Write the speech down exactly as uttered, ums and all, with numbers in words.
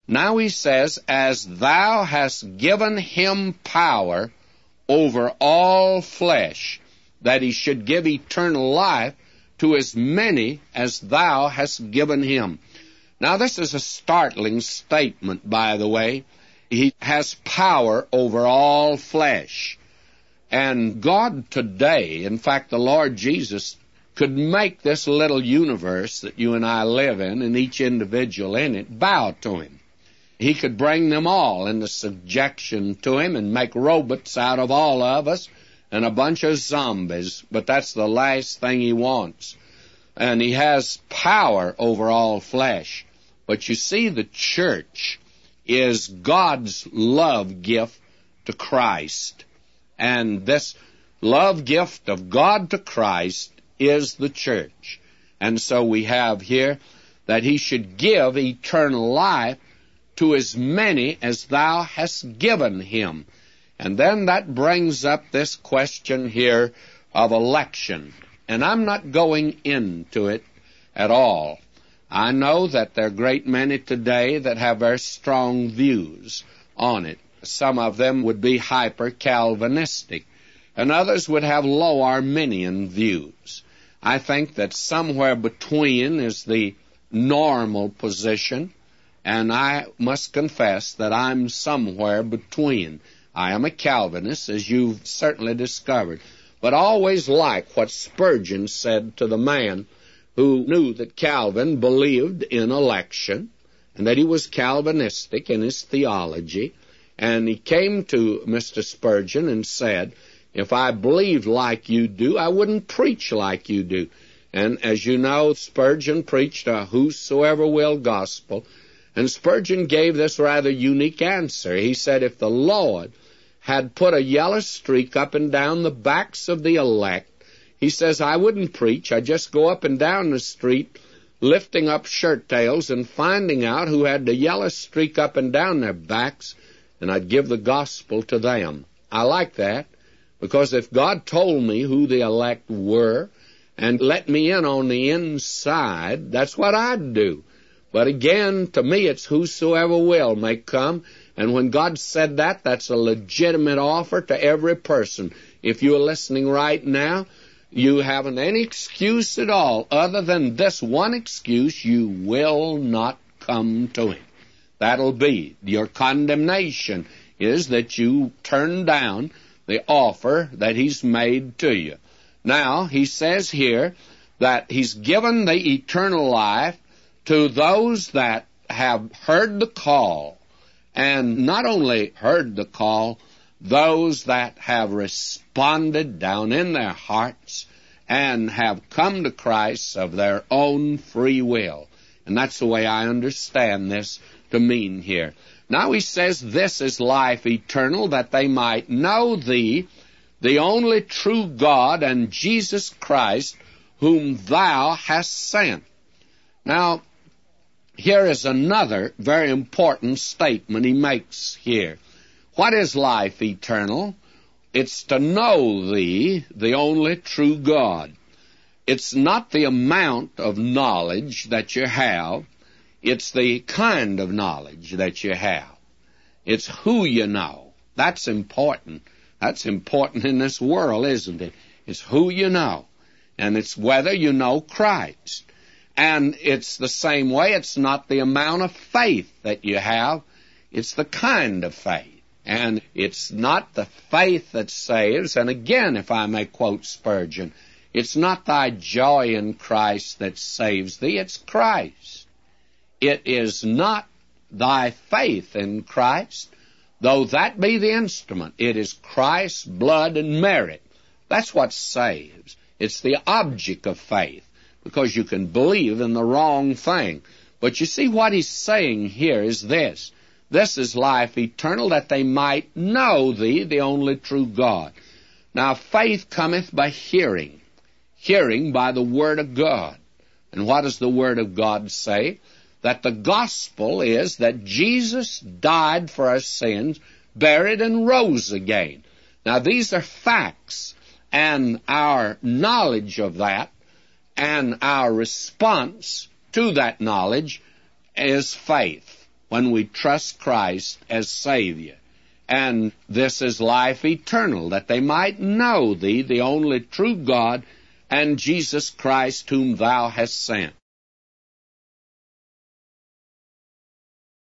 Now he says, as thou hast given him power over all flesh, that he should give eternal life to as many as thou hast given him. Now this is a startling statement, by the way. He has power over all flesh. And God today, in fact, the Lord Jesus, could make this little universe that you and I live in, and each individual in it, bow to him. He could bring them all into subjection to him and make robots out of all of us and a bunch of zombies, but that's the last thing he wants. And he has power over all flesh. But you see, the church is God's love gift to Christ. And this love gift of God to Christ is the church. And so we have here that he should give eternal life to as many as thou hast given him. And then that brings up this question here of election. And I'm not going into it at all. I know that there are a great many today that have very strong views on it. Some of them would be hyper-Calvinistic, and others would have low Arminian views. I think that somewhere between is the normal position, and I must confess that I'm somewhere between. I am a Calvinist, as you've certainly discovered, but I always like what Spurgeon said to the man who knew that Calvin believed in election and that he was Calvinistic in his theology. And he came to Mister Spurgeon and said, if I believed like you do, I wouldn't preach like you do. And as you know, Spurgeon preached a whosoever will gospel. And Spurgeon gave this rather unique answer. He said, if the Lord had put a yellow streak up and down the backs of the elect, he says, I wouldn't preach. I'd just go up and down the street lifting up shirt tails and finding out who had the yellow streak up and down their backs, and I'd give the gospel to them. I like that, because if God told me who the elect were and let me in on the inside, that's what I'd do. But again, to me, it's whosoever will may come. And when God said that, that's a legitimate offer to every person. If you're listening right now, you haven't any excuse at all other than this one excuse: you will not come to him. That'll be your condemnation, is that you turn down the offer that he's made to you. Now, he says here that he's given the eternal life to those that have heard the call, and not only heard the call, those that have responded down in their hearts and have come to Christ of their own free will. And that's the way I understand this to mean here. Now he says, this is life eternal, that they might know thee, the only true God, and Jesus Christ, whom thou hast sent. Now, here is another very important statement he makes here. What is life eternal? It's to know thee, the only true God. It's not the amount of knowledge that you have. It's the kind of knowledge that you have. It's who you know. That's important. That's important in this world, isn't it? It's who you know. And it's whether you know Christ. And it's the same way. It's not the amount of faith that you have. It's the kind of faith. And it's not the faith that saves. And again, if I may quote Spurgeon, it's not thy joy in Christ that saves thee. It's Christ. It is not thy faith in Christ, though that be the instrument. It is Christ's blood and merit. That's what saves. It's the object of faith, because you can believe in the wrong thing. But you see, what he's saying here is this. This is life eternal, that they might know thee, the only true God. Now, faith cometh by hearing, hearing by the Word of God. And what does the Word of God say? That the gospel is that Jesus died for our sins, buried, and rose again. Now, these are facts, and our knowledge of that and our response to that knowledge is faith. when we trust Christ as Savior. And this is life eternal, that they might know thee, the only true God, and Jesus Christ whom thou hast sent.